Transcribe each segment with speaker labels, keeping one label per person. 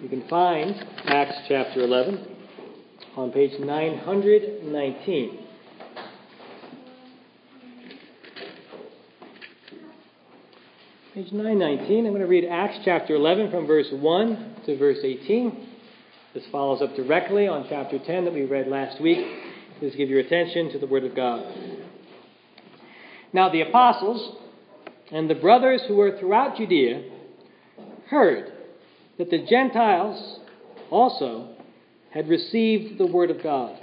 Speaker 1: You can find Acts chapter 11 on page 919. Page 919, I'm going to read Acts chapter 11 from verse 1 to verse 18. This follows up directly on chapter 10 that we read last week. Please give your attention to the Word of God. Now the apostles and the brothers who were throughout Judea heard that the Gentiles also had received the Word of God.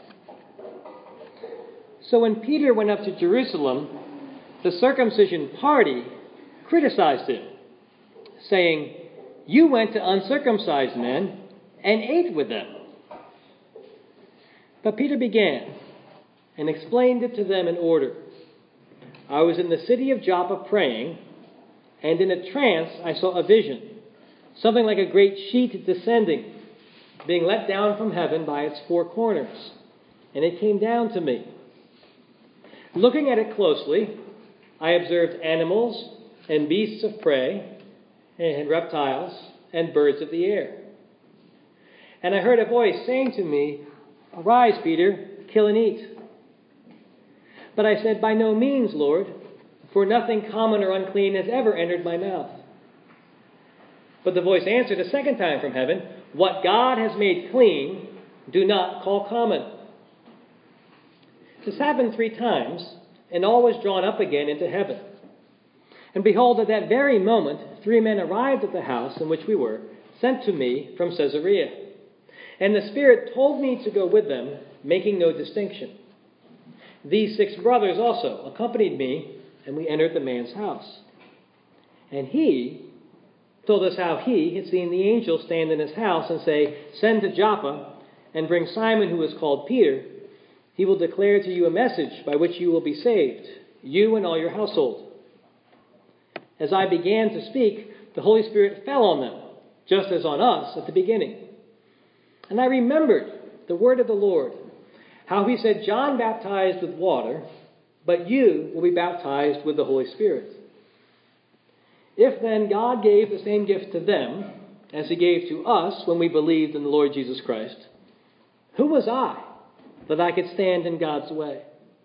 Speaker 1: So when Peter went up to Jerusalem, the circumcision party criticized him, saying, "You went to uncircumcised men and ate with them." But Peter began and explained it to them in order. "I was in the city of Joppa praying, and in a trance I saw a vision, something like a great sheet descending, being let down from heaven by its four corners. And it came down to me. Looking at it closely, I observed animals and beasts of prey, and reptiles, and birds of the air. And I heard a voice saying to me, 'Arise, Peter, kill and eat.' But I said, 'By no means, Lord, for nothing common or unclean has ever entered my mouth.' But the voice answered a second time from heaven, 'What God has made clean, do not call common.' This happened 3 times, and all was drawn up again into heaven. And behold, at that very moment, 3 men arrived at the house in which we were, sent to me from Caesarea. And the Spirit told me to go with them, making no distinction. These 6 brothers also accompanied me, and we entered the man's house. And he told us how he had seen the angel stand in his house and say, 'Send to Joppa and bring Simon, who is called Peter. He will declare to you a message by which you will be saved, you and all your household.' As I began to speak, the Holy Spirit fell on them, just as on us at the beginning. And I remembered the word of the Lord, how he said, 'John baptized with water, but you will be baptized with the Holy Spirit.' If then God gave the same gift to them as he gave to us when we believed in the Lord Jesus Christ, who was I that I could stand in God's way?"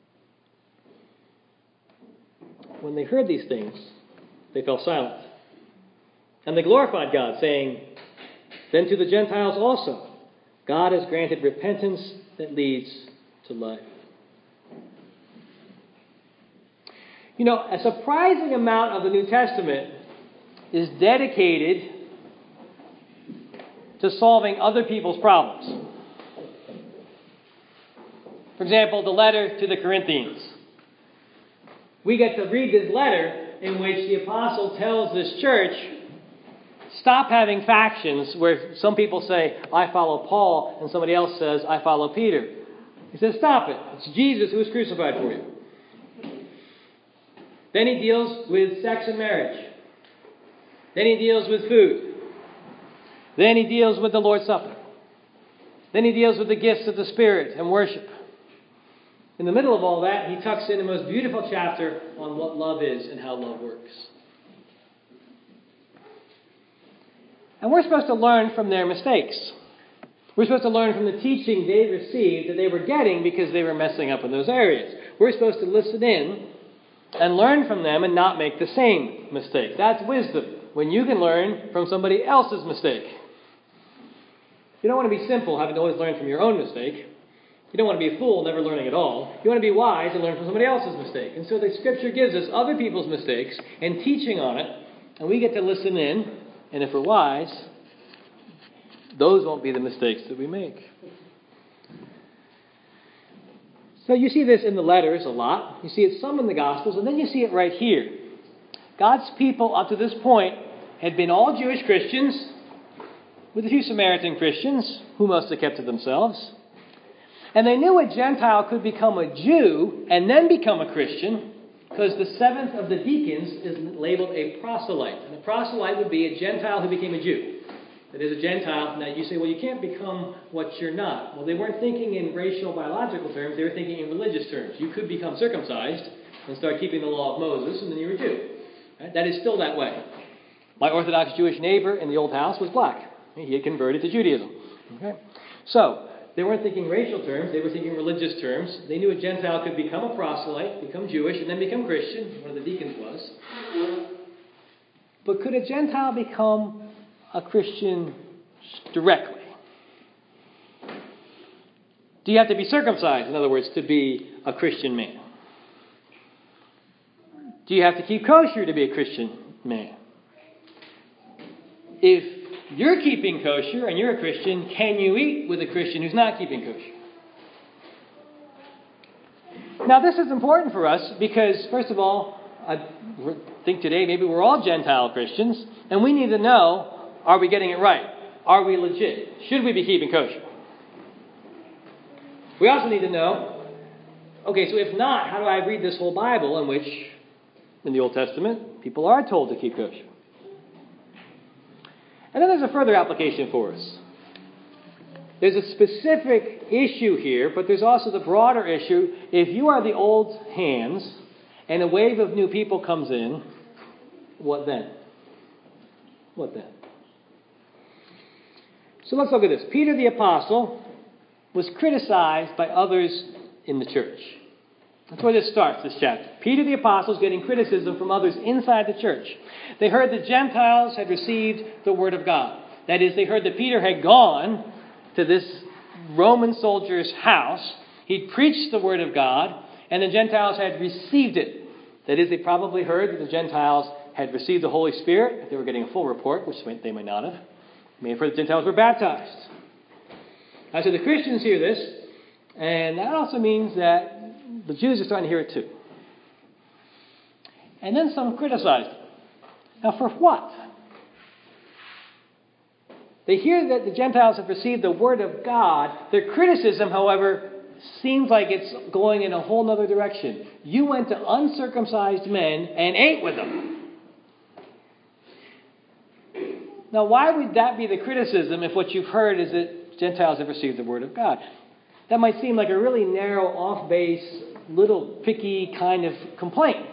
Speaker 1: When they heard these things, they fell silent. And they glorified God, saying, "Then to the Gentiles also God has granted repentance that leads to life." You know, a surprising amount of the New Testament is dedicated to solving other people's problems. For example, the letter to the Corinthians. We get to read this letter in which the apostle tells this church, stop having factions where some people say, "I follow Paul," and somebody else says, "I follow Peter." He says, stop it. It's Jesus who was crucified for you. Then he deals with sex and marriage. Then he deals with food. Then he deals with the Lord's Supper. Then he deals with the gifts of the Spirit and worship. In the middle of all that, he tucks in the most beautiful chapter on what love is and how love works. And we're supposed to learn from their mistakes. We're supposed to learn from the teaching they received that they were getting because they were messing up in those areas. We're supposed to listen in and learn from them and not make the same mistake. That's wisdom, when you can learn from somebody else's mistake. You don't want to be simple, having to always learn from your own mistake. You don't want to be a fool, never learning at all. You want to be wise and learn from somebody else's mistake. And so the Scripture gives us other people's mistakes and teaching on it, and we get to listen in, and if we're wise, those won't be the mistakes that we make. So you see this in the letters a lot. You see it some in the Gospels, and then you see it right here. God's people up to this point had been all Jewish Christians, with a few Samaritan Christians, who must have kept to themselves. And they knew a Gentile could become a Jew and then become a Christian, because the 7th of the deacons is labeled a proselyte. And a proselyte would be a Gentile who became a Jew. That is a Gentile. Now you say, well, you can't become what you're not. Well, they weren't thinking in racial, biological terms. They were thinking in religious terms. You could become circumcised and start keeping the law of Moses, and then you were a Jew. Right? That is still that way. My Orthodox Jewish neighbor in the old house was black. He had converted to Judaism. Okay? So, they weren't thinking racial terms, they were thinking religious terms. They knew a Gentile could become a proselyte, become Jewish, and then become Christian. One of the deacons was. But could a Gentile become a Christian directly? Do you have to be circumcised, in other words, to be a Christian man? Do you have to keep kosher to be a Christian man? If you're keeping kosher and you're a Christian, can you eat with a Christian who's not keeping kosher? Now, this is important for us because, first of all, I think today maybe we're all Gentile Christians, and we need to know, are we getting it right? Are we legit? Should we be keeping kosher? We also need to know, okay, so if not, how do I read this whole Bible in which, in the Old Testament, people are told to keep kosher? And then there's a further application for us. There's a specific issue here, but there's also the broader issue. If you are the old hands and a wave of new people comes in, what then? What then? So let's look at this. Peter the Apostle was criticized by others in the church. That's where this starts, this chapter. Peter the Apostle is getting criticism from others inside the church. They heard the Gentiles had received the Word of God. That is, they heard that Peter had gone to this Roman soldier's house. He'd preached the Word of God, and the Gentiles had received it. That is, they probably heard that the Gentiles had received the Holy Spirit, if they were getting a full report, which they may not have. They may have heard the Gentiles were baptized. So the Christians hear this, and that also means that the Jews are starting to hear it too. And then some criticized them. Now for what? They hear that the Gentiles have received the Word of God. Their criticism, however, seems like it's going in a whole other direction. You went to uncircumcised men and ate with them. Now why would that be the criticism if what you've heard is that Gentiles have received the Word of God? That might seem like a really narrow, off-base, little picky kind of complaint.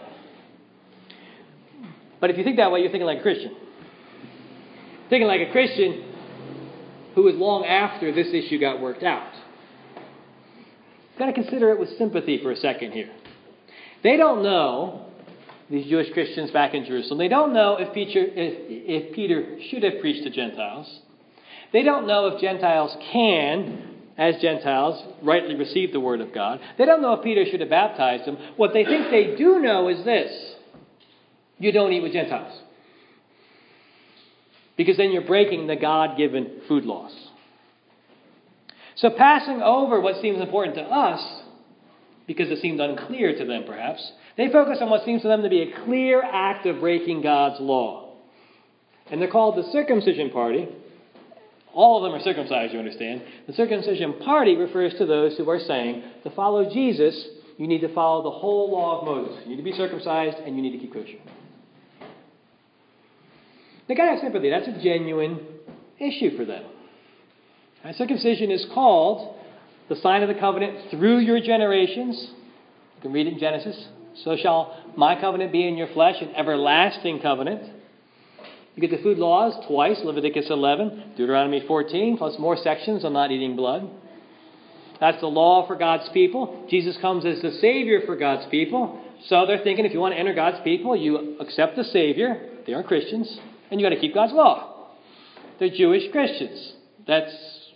Speaker 1: But if you think that way, you're thinking like a Christian. Thinking like a Christian who was long after this issue got worked out. You've got to consider it with sympathy for a second here. They don't know, these Jewish Christians back in Jerusalem, they don't know if Peter should have preached to Gentiles. They don't know if Gentiles can, as Gentiles, rightly receive the Word of God. They don't know if Peter should have baptized them. What they think they do know is this: you don't eat with Gentiles. Because then you're breaking the God-given food laws. So passing over what seems important to us, because it seemed unclear to them perhaps, they focus on what seems to them to be a clear act of breaking God's law. And they're called the circumcision party. All of them are circumcised, you understand. The circumcision party refers to those who are saying, to follow Jesus, you need to follow the whole law of Moses. You need to be circumcised and you need to keep kosher. They got to have sympathy. That's a genuine issue for them. And circumcision is called the sign of the covenant through your generations. You can read it in Genesis. So shall my covenant be in your flesh, an everlasting covenant. You get the food laws twice, Leviticus 11, Deuteronomy 14, plus more sections on not eating blood. That's the law for God's people. Jesus comes as the Savior for God's people. So they're thinking if you want to enter God's people, you accept the Savior. They are Christians. And you got to keep God's law. They're Jewish Christians. That's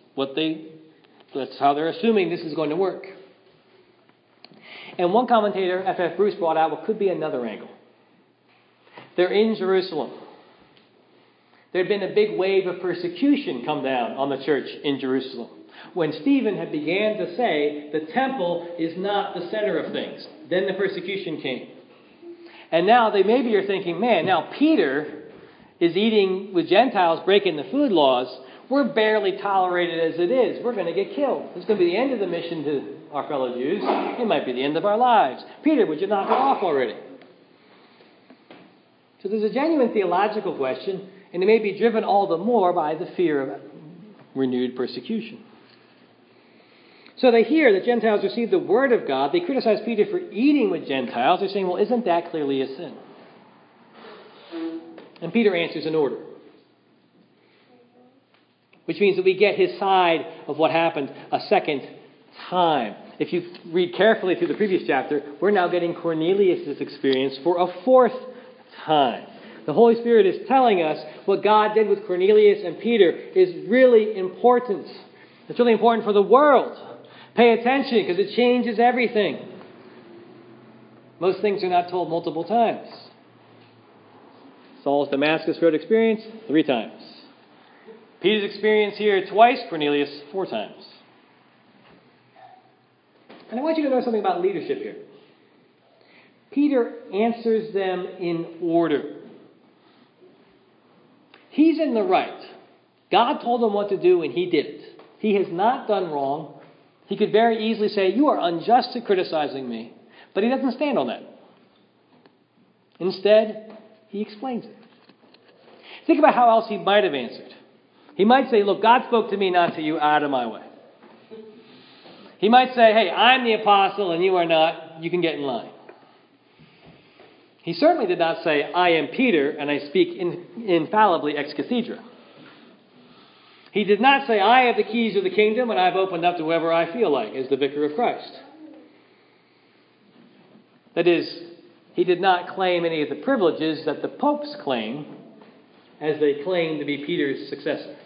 Speaker 1: how they're assuming this is going to work. And one commentator, F.F. Bruce, brought out what could be another angle. They're in Jerusalem. There had been a big wave of persecution come down on the church in Jerusalem. When Stephen had began to say the temple is not the center of things. Then the persecution came. And now they maybe are thinking, man, now Peter is eating with Gentiles, breaking the food laws. We're barely tolerated as it is. We're going to get killed. It's going to be the end of the mission to our fellow Jews. It might be the end of our lives. Peter, would you knock it off already? So there's a genuine theological question, and it may be driven all the more by the fear of renewed persecution. So they hear that Gentiles receive the Word of God. They criticize Peter for eating with Gentiles. They're saying, well, isn't that clearly a sin? And Peter answers in order. which means that we get his side of what happened a second time. If you read carefully through the previous chapter, we're now getting Cornelius' experience for a fourth time. The Holy Spirit is telling us what God did with Cornelius and Peter is really important. It's really important for the world. Pay attention because it changes everything. Most things are not told multiple times. Saul's Damascus Road experience, 3 times. Peter's experience here twice, Cornelius 4 times. And I want you to know something about leadership here. Peter answers them in order. He's in the right. God told him what to do and he did it. He has not done wrong. He could very easily say, you are unjustly criticizing me. But he doesn't stand on that. Instead, he explains it. Think about how else he might have answered. He might say, look, God spoke to me, not to you, out of my way. He might say, hey, I'm the apostle and you are not. You can get in line. He certainly did not say, I am Peter and I speak infallibly ex cathedra. He did not say, I have the keys of the kingdom and I've opened up to whoever I feel like as the vicar of Christ. That is, he did not claim any of the privileges that the popes claim as they claim to be Peter's successor.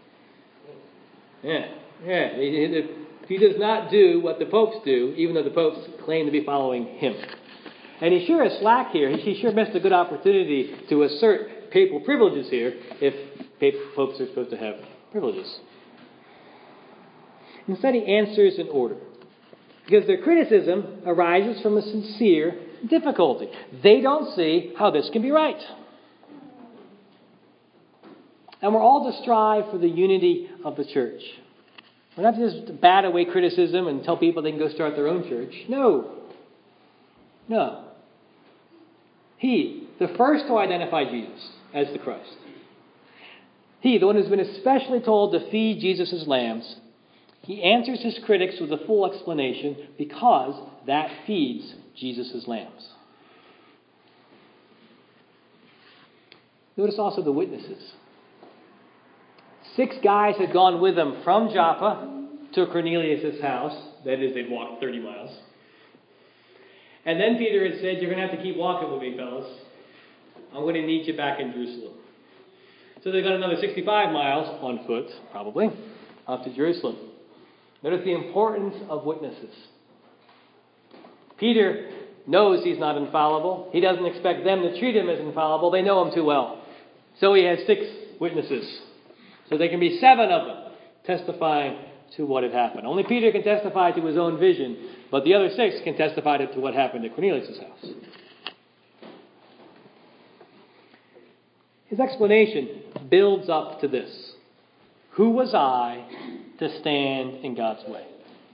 Speaker 1: He does not do what the popes do, even though the popes claim to be following him. And he sure is slack here. He sure missed a good opportunity to assert papal privileges here if popes are supposed to have privileges. Instead, he answers in order. Because their criticism arises from a sincere difficulty. They don't see how this can be right. And we're all to strive for the unity of the church. We're not to just bat away criticism and tell people they can go start their own church. No. He, the first to identify Jesus as the Christ. He, the one who's been especially told to feed Jesus' lambs, he answers his critics with a full explanation because that feeds Jesus' lambs. Notice also the witnesses. 6 guys had gone with him from Joppa to Cornelius' house. That is, they'd walked 30 miles. And then Peter had said, you're going to have to keep walking with me, fellas. I'm going to need you back in Jerusalem. So they got another 65 miles, on foot, probably, up to Jerusalem. Notice the importance of witnesses. Peter knows he's not infallible. He doesn't expect them to treat him as infallible. They know him too well. So he has 6 witnesses. So there can be 7 of them testifying to what had happened. Only Peter can testify to his own vision, but the other 6 can testify to what happened at Cornelius' house. His explanation builds up to this. Who was I to stand in God's way?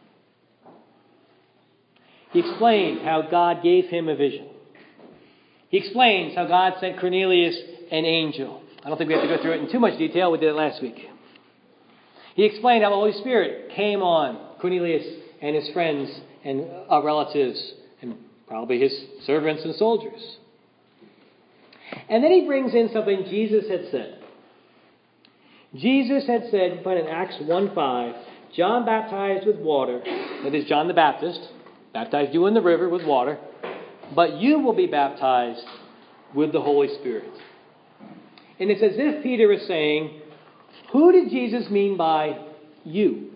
Speaker 1: He explains how God gave him a vision. He explains how God sent Cornelius an angel. I don't think we have to go through it in too much detail. We did it last week. He explained how the Holy Spirit came on Cornelius and his friends and relatives and probably his servants and soldiers. And then he brings in something Jesus had said. Jesus had said, you find in Acts 1:5, John baptized with water, that is John the Baptist, baptized you in the river with water, but you will be baptized with the Holy Spirit. And it's as if Peter is saying, who did Jesus mean by you?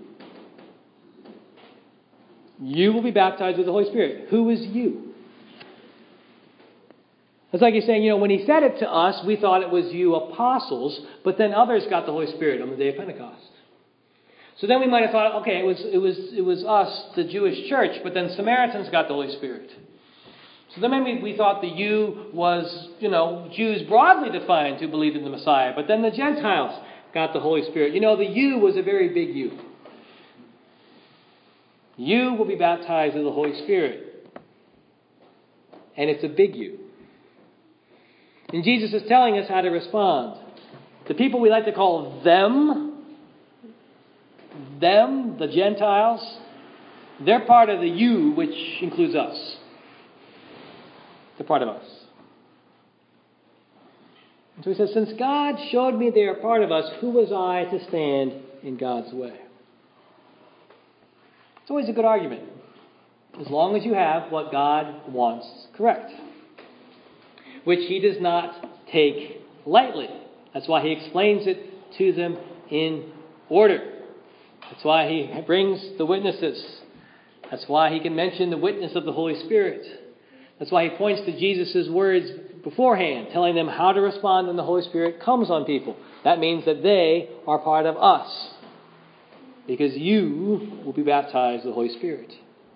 Speaker 1: You will be baptized with the Holy Spirit. Who is you? It's like he's saying, when he said it to us, we thought it was you apostles, but then others got the Holy Spirit on the day of Pentecost. So then we might have thought, okay, it was us, the Jewish church, but then Samaritans got the Holy Spirit. So then maybe we thought the you was, Jews broadly defined who believed in the Messiah, but then the Gentiles got the Holy Spirit. The you was a very big you. You will be baptized with the Holy Spirit. And it's a big you. And Jesus is telling us how to respond. The people we like to call them, the Gentiles, they're part of the you, which includes us. They're part of us. So he says, since God showed me they are part of us, who was I to stand in God's way? It's always a good argument, as long as you have what God wants correct, which he does not take lightly. That's why he explains it to them in order. That's why he brings the witnesses. That's why he can mention the witness of the Holy Spirit. That's why he points to Jesus' words beforehand, telling them how to respond when the Holy Spirit comes on people. That means that they are part of us, because you will be baptized with the Holy Spirit.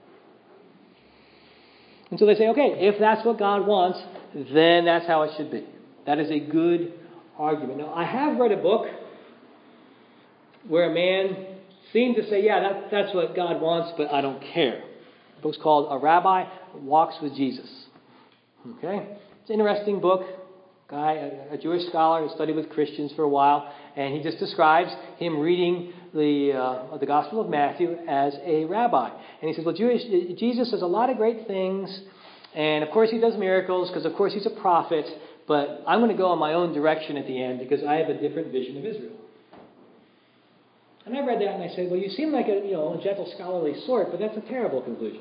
Speaker 1: And so they say, okay, if that's what God wants, then that's how it should be. That is a good argument. Now, I have read a book where a man seemed to say, yeah, that's what God wants, but I don't care. The book's called A Rabbi Walks with Jesus. Okay? It's an interesting book. Guy, a Jewish scholar who studied with Christians for a while, and he just describes him reading the Gospel of Matthew as a rabbi. And he says, well, Jesus does a lot of great things, and of course he does miracles, because of course he's a prophet, but I'm going to go in my own direction at the end, because I have a different vision of Israel. And I read that and I said, well, you seem like a gentle scholarly sort, but that's a terrible conclusion.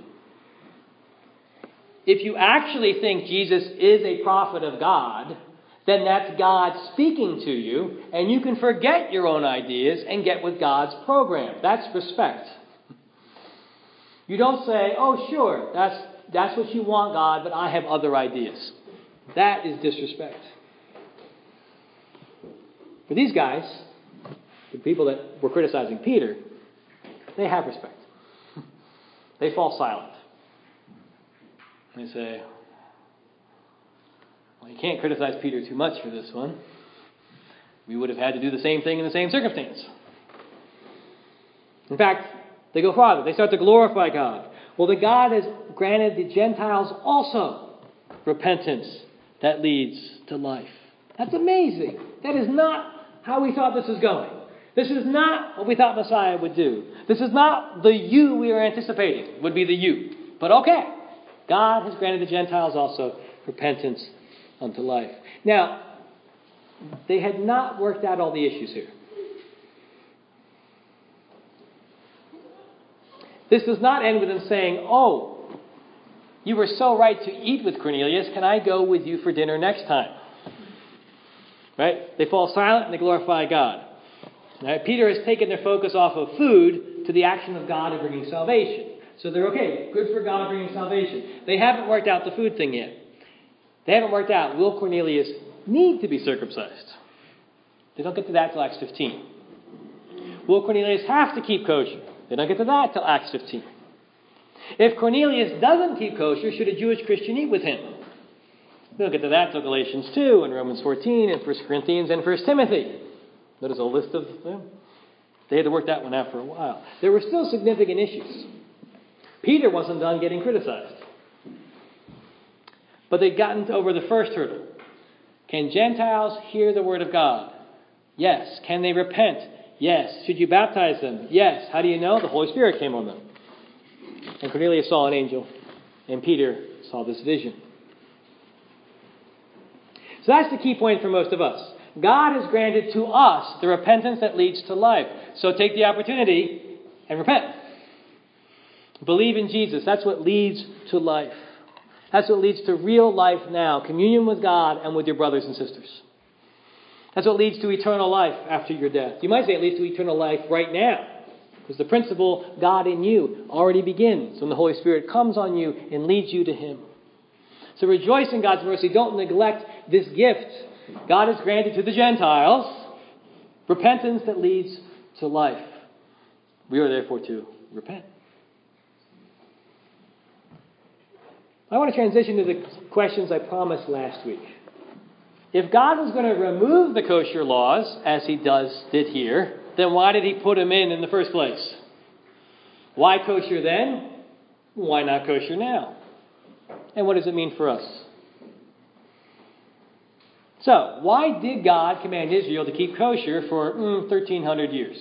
Speaker 1: If you actually think Jesus is a prophet of God, then that's God speaking to you, and you can forget your own ideas and get with God's program. That's respect. You don't say, oh, sure, that's what you want, God, but I have other ideas. That is disrespect. For these guys, the people that were criticizing Peter, they have respect. They fall silent. They say, well, you can't criticize Peter too much for this one. We would have had to do the same thing in the same circumstance. In fact, they go farther. They start to glorify God. Well, that God has granted the Gentiles also repentance that leads to life. That's amazing. That is not how we thought this was going. This is not what we thought Messiah would do. This is not the you we were anticipating would be the you. But okay, God has granted the Gentiles also repentance unto life. Now, they had not worked out all the issues here. This does not end with them saying, oh, you were so right to eat with Cornelius. Can I go with you for dinner next time? Right? They fall silent and they glorify God. Right? Peter has taken their focus off of food to the action of God in bringing salvation. So they're okay. Good for God bringing salvation. They haven't worked out the food thing yet. They haven't worked out, will Cornelius need to be circumcised? They don't get to that till Acts 15. Will Cornelius have to keep kosher? They don't get to that till Acts 15. If Cornelius doesn't keep kosher, should a Jewish Christian eat with him? We don't get to that till Galatians 2 and Romans 14 and 1 Corinthians and 1 Timothy. Notice a list of them. They had to work that one out for a while. There were still significant issues. Peter wasn't done getting criticized. But they'd gotten over the first hurdle. Can Gentiles hear the word of God? Yes. Can they repent? Yes. Should you baptize them? Yes. How do you know? The Holy Spirit came on them. And Cornelius saw an angel, and Peter saw this vision. So that's the key point for most of us. God has granted to us the repentance that leads to life. So take the opportunity and repent. Believe in Jesus. That's what leads to life. That's what leads to real life now. Communion with God and with your brothers and sisters. That's what leads to eternal life after your death. You might say it leads to eternal life right now. Because the principle, God in you, already begins when the Holy Spirit comes on you and leads you to Him. So rejoice in God's mercy. Don't neglect this gift God has granted to the Gentiles. Repentance that leads to life. We are therefore to repent. I want to transition to the questions I promised last week. If God was going to remove the kosher laws, as He did here, then why did He put them in the first place? Why kosher then? Why not kosher now? And what does it mean for us? So, why did God command Israel to keep kosher for 1,300 years?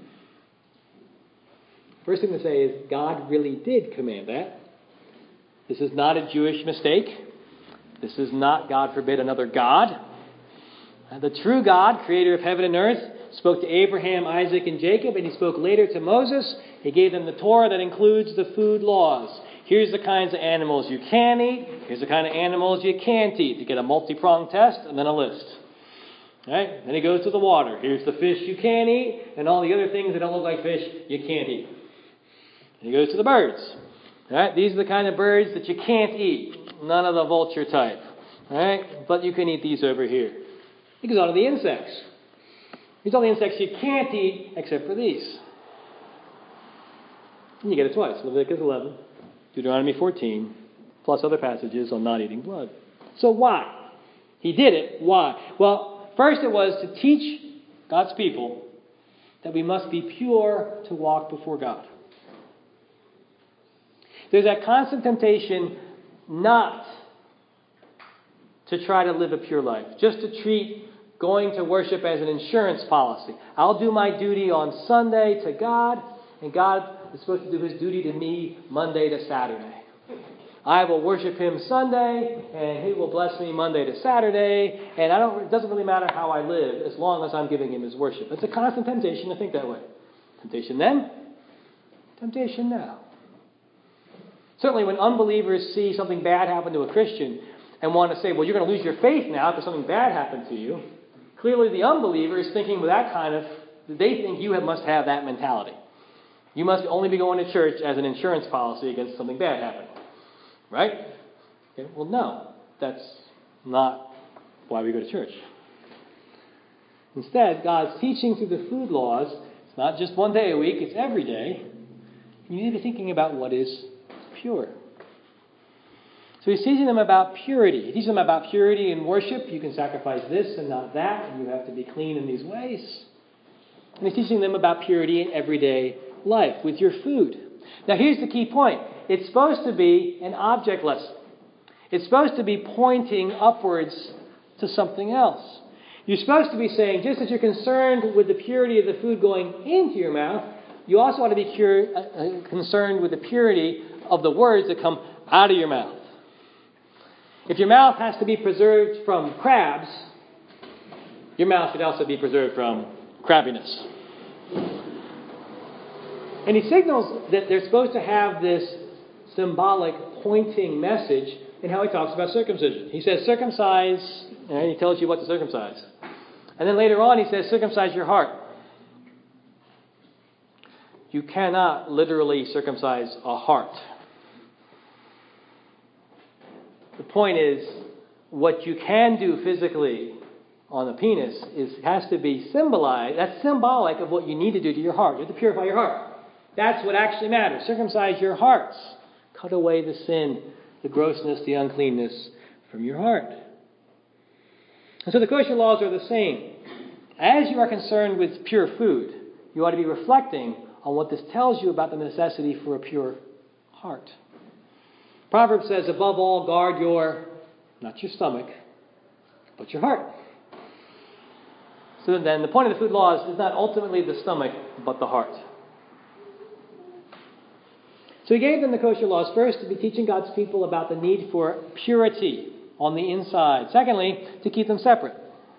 Speaker 1: First thing to say is God really did command that. This is not a Jewish mistake. This is not, God forbid, another God. The true God, creator of heaven and earth, spoke to Abraham, Isaac, and Jacob, and he spoke later to Moses. He gave them the Torah that includes the food laws. Here's the kinds of animals you can eat. Here's the kind of animals you can't eat. You get a multi-pronged test and then a list. Right? Then he goes to the water. Here's the fish you can eat, and all the other things that don't look like fish you can't eat. And he goes to the birds. Right? These are the kind of birds that you can't eat. None of the vulture type. Right? But you can eat these over here. He goes on to the insects. These are all the insects you can't eat except for these. And you get it twice. Leviticus 11, Deuteronomy 14, plus other passages on not eating blood. So why? He did it. Why? Well, first, it was to teach God's people that we must be pure to walk before God. There's that constant temptation not to try to live a pure life, just to treat going to worship as an insurance policy. I'll do my duty on Sunday to God, and God is supposed to do his duty to me Monday to Saturday. I will worship him Sunday, and he will bless me Monday to Saturday, and it doesn't really matter how I live as long as I'm giving him his worship. It's a constant temptation to think that way. Temptation then, temptation now. Certainly when unbelievers see something bad happen to a Christian and want to say, well, you're going to lose your faith now because something bad happened to you, clearly the unbeliever is thinking with that kind of, they think you must have that mentality. You must only be going to church as an insurance policy against something bad happening. Right? Okay. Well, no. That's not why we go to church. Instead, God's teaching through the food laws, it's not just one day a week, it's every day. You need to be thinking about what is pure. So he's teaching them about purity. He teaches them about purity in worship. You can sacrifice this and not that, and you have to be clean in these ways. And he's teaching them about purity in everyday life with your food. Now here's the key point. It's supposed to be an object lesson. It's supposed to be pointing upwards to something else. You're supposed to be saying, just as you're concerned with the purity of the food going into your mouth, you also ought to be concerned with the purity of the words that come out of your mouth. If your mouth has to be preserved from crabs, your mouth should also be preserved from crabbiness. And he signals that they're supposed to have this symbolic pointing message in how he talks about circumcision. He says circumcise, and he tells you what to circumcise. And then later on he says circumcise your heart. You cannot literally circumcise a heart. The point is, what you can do physically on the penis has to be symbolized. That's symbolic of what you need to do to your heart. You have to purify your heart. That's what actually matters. Circumcise your hearts. Cut away the sin, the grossness, the uncleanness from your heart. And so the kosher laws are the same. As you are concerned with pure food, you ought to be reflecting on what this tells you about the necessity for a pure heart. Proverbs says, above all, guard not your stomach, but your heart. So then the point of the food laws is not ultimately the stomach, but the heart. So he gave them the kosher laws first to be teaching God's people about the need for purity on the inside. Secondly, to keep them separate.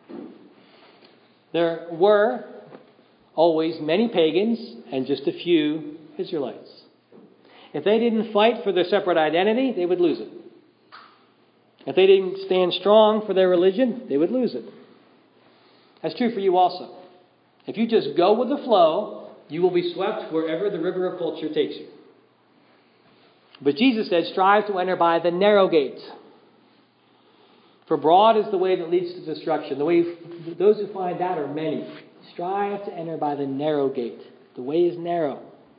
Speaker 1: There were always many pagans and just a few Israelites. If they didn't fight for their separate identity, they would lose it. If they didn't stand strong for their religion, they would lose it. That's true for you also. If you just go with the flow, you will be swept wherever the river of culture takes you. But Jesus said, strive to enter by the narrow gate. For broad is the way that leads to destruction. Those who find that are many. Strive to enter by the narrow gate. The way is narrow.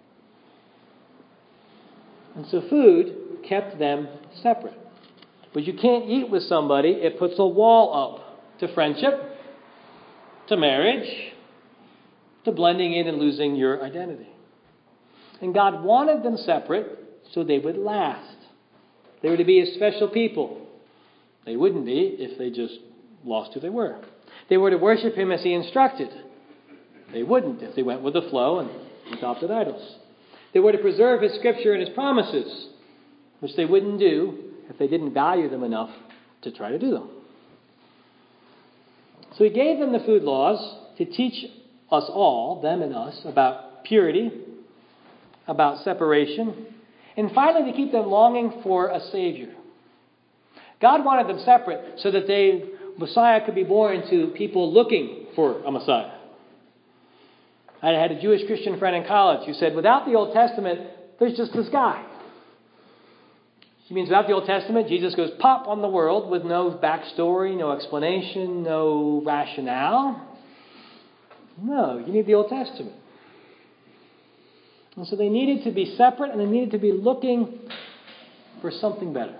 Speaker 1: And so food kept them separate. But you can't eat with somebody. It puts a wall up to friendship, to marriage, to blending in and losing your identity. And God wanted them separate so they would last. They were to be a special people. They wouldn't be if they just lost who they were. They were to worship him as he instructed. They wouldn't if they went with the flow and adopted idols. They were to preserve his scripture and his promises, which they wouldn't do if they didn't value them enough to try to do them. So he gave them the food laws to teach us all, them and us, about purity, about separation, and finally to keep them longing for a Savior. God wanted them separate so that Messiah could be born to people looking for a Messiah. I had a Jewish Christian friend in college who said, without the Old Testament, there's just this guy. She means without the Old Testament, Jesus goes pop on the world with no backstory, no explanation, no rationale. No, you need the Old Testament. And so they needed to be separate and they needed to be looking for something better.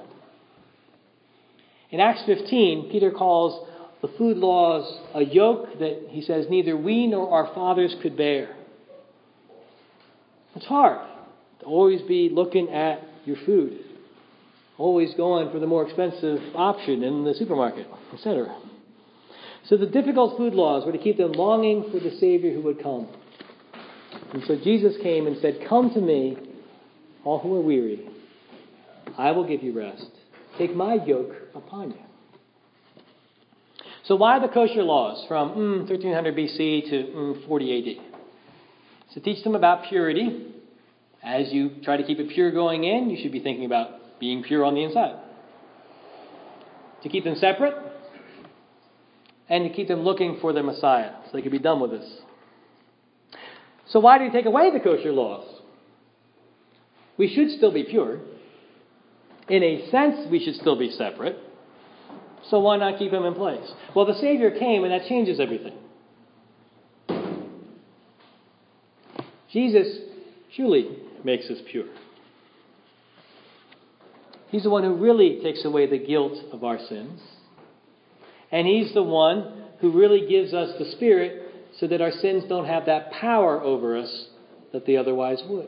Speaker 1: In Acts 15, Peter calls the food laws a yoke that, he says, neither we nor our fathers could bear. It's hard to always be looking at your food. Always going for the more expensive option in the supermarket, etc. So the difficult food laws were to keep them longing for the Savior who would come. And so Jesus came and said, "Come to me, all who are weary. I will give you rest. Take my yoke upon you." So why the kosher laws from 1300 BC to 40 AD? To teach them about purity. As you try to keep it pure going in, you should be thinking about being pure on the inside. To keep them separate, and to keep them looking for their Messiah, so they could be done with this. So why do you take away the kosher laws? We should still be pure. In a sense, we should still be separate. So why not keep them in place? Well, the Savior came, and that changes everything. Jesus truly makes us pure. He's the one who really takes away the guilt of our sins. And He's the one who really gives us the Spirit so that our sins don't have that power over us that they otherwise would.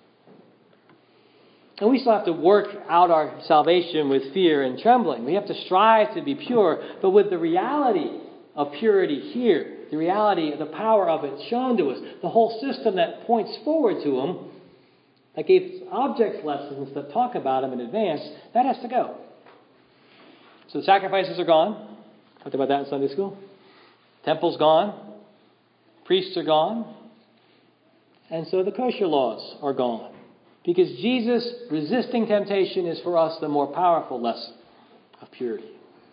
Speaker 1: And we still have to work out our salvation with fear and trembling. We have to strive to be pure, but with the reality of purity here, the reality of the power of it shown to us, the whole system that points forward to Him, that gave object lessons that talk about Him in advance, that has to go. So the sacrifices are gone. Talked about that in Sunday school. Temple's gone. Priests are gone. And so the kosher laws are gone. Because Jesus resisting temptation is for us the more powerful lesson of purity.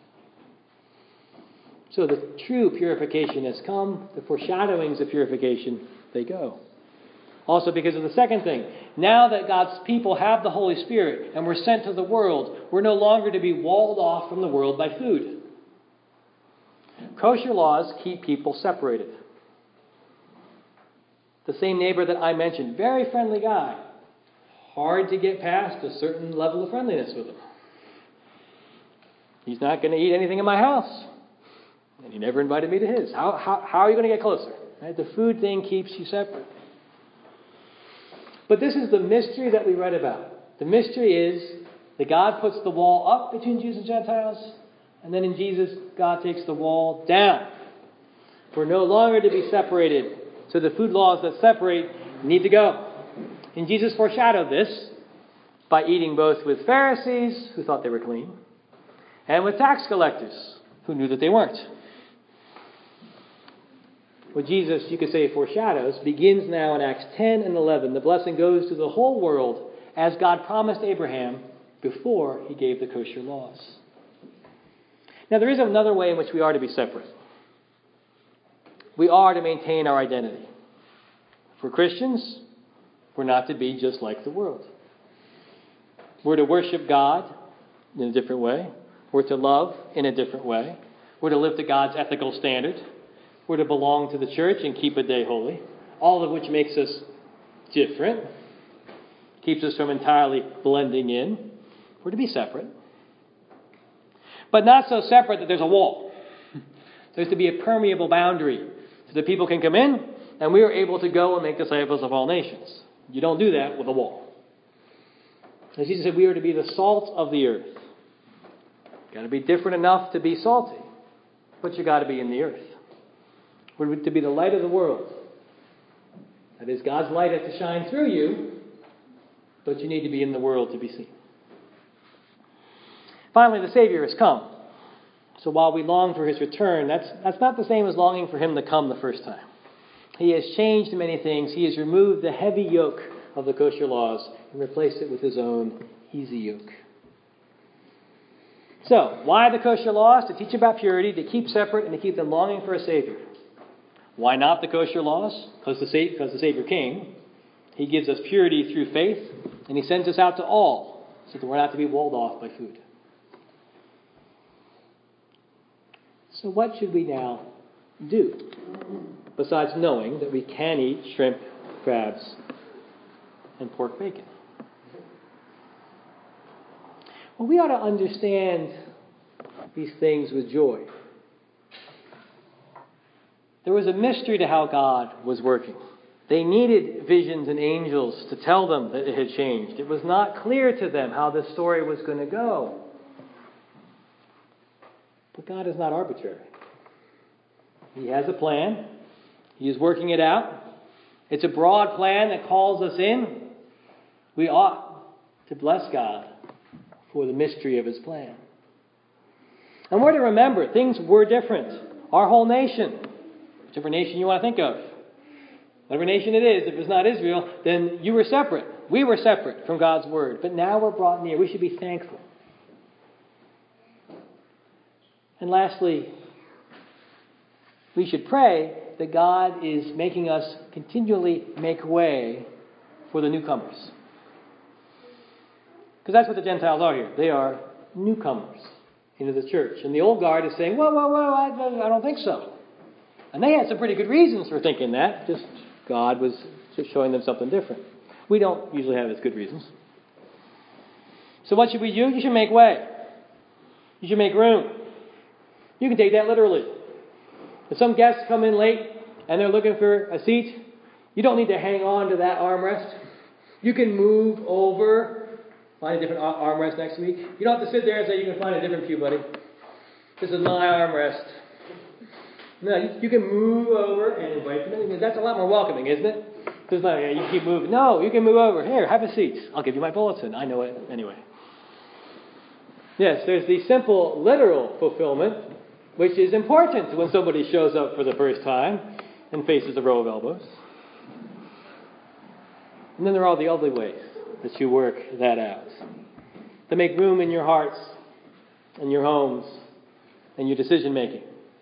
Speaker 1: So the true purification has come. The foreshadowings of purification, they go. Also because of the second thing. Now that God's people have the Holy Spirit and we're sent to the world, we're no longer to be walled off from the world by food. Kosher laws keep people separated. The same neighbor that I mentioned, very friendly guy. Hard to get past a certain level of friendliness with him. He's not going to eat anything in my house. And he never invited me to his. How are you going to get closer? Right? The food thing keeps you separate. But this is the mystery that we read about. The mystery is that God puts the wall up between Jews and Gentiles, and then in Jesus, God takes the wall down. We're no longer to be separated. So the food laws that separate need to go. And Jesus foreshadowed this by eating both with Pharisees, who thought they were clean, and with tax collectors, who knew that they weren't. What Jesus, you could say, foreshadows, begins now in Acts 10 and 11. The blessing goes to the whole world as God promised Abraham before He gave the kosher laws. Now, there is another way in which we are to be separate. We are to maintain our identity. For Christians, we're not to be just like the world. We're to worship God in a different way. We're to love in a different way. We're to live to God's ethical standard. We're to belong to the church and keep a day holy. All of which makes us different. Keeps us from entirely blending in. We're to be separate. But not so separate that there's a wall. There's to be a permeable boundary so that people can come in and we are able to go and make disciples of all nations. You don't do that with a wall. As Jesus said, we are to be the salt of the earth. Got to be different enough to be salty, but you got to be in the earth. We're to be the light of the world. That is, God's light has to shine through you, but you need to be in the world to be seen. Finally, the Savior has come. So while we long for his return, that's not the same as longing for him to come the first time. He has changed many things. He has removed the heavy yoke of the kosher laws and replaced it with his own easy yoke. So, why the kosher laws? To teach about purity, to keep separate, and to keep them longing for a Savior. Why not the kosher laws? Because the Savior came. He gives us purity through faith, and he sends us out to all, so that we're not to be walled off by food. So what should we now do, besides knowing that we can eat shrimp, crabs, and pork bacon? Well, we ought to understand these things with joy. There was a mystery to how God was working. They needed visions and angels to tell them that it had changed. It was not clear to them how this story was going to go. But God is not arbitrary. He has a plan. He is working it out. It's a broad plan that calls us in. We ought to bless God for the mystery of his plan. And we're to remember, things were different. Our whole nation, whichever nation you want to think of, whatever nation it is, if it's not Israel, then you were separate. We were separate from God's word. But now we're brought near. We should be thankful. And lastly, we should pray that God is making us continually make way for the newcomers. Because that's what the Gentiles are here. They are newcomers into the church. And the old guard is saying, whoa, I don't think so. And they had some pretty good reasons for thinking that. Just God was just showing them something different. We don't usually have as good reasons. So what should we do? You should make way. You should make room. You can take that literally. If some guests come in late and they're looking for a seat, you don't need to hang on to that armrest. You can move over, find a different armrest next week. You don't have to sit there and say, you can find a different pew, buddy. This is my armrest. No, you can move over and invite them. That's a lot more welcoming, isn't it? There's no, you keep moving. No, you can move over. Here, have a seat. I'll give you my bulletin. I know it anyway. Yes, there's the simple, literal fulfillment, which is important when somebody shows up for the first time and faces a row of elbows. And then there are all the ugly ways that you work that out. To make room in your hearts and your homes and your decision making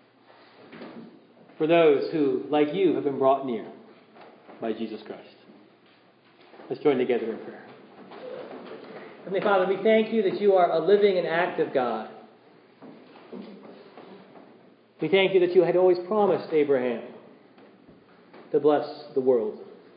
Speaker 1: for those who, like you, have been brought near by Jesus Christ. Let's join together in prayer. Heavenly Father, we thank you that you are a living and active God. We thank you that you had always promised Abraham to bless the world.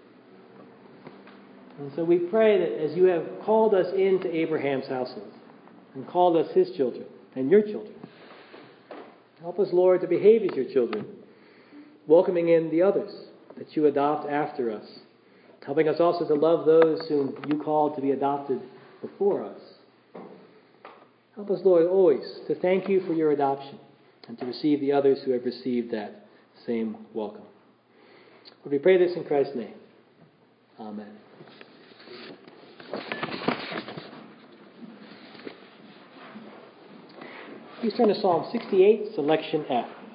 Speaker 1: And so we pray that as you have called us into Abraham's household and called us his children and your children, help us, Lord, to behave as your children, welcoming in the others that you adopt after us, helping us also to love those whom you called to be adopted before us. Help us, Lord, always to thank you for your adoption and to receive the others who have received that same welcome. Lord, we pray this in Christ's name. Amen. Please turn to Psalm 68, selection F.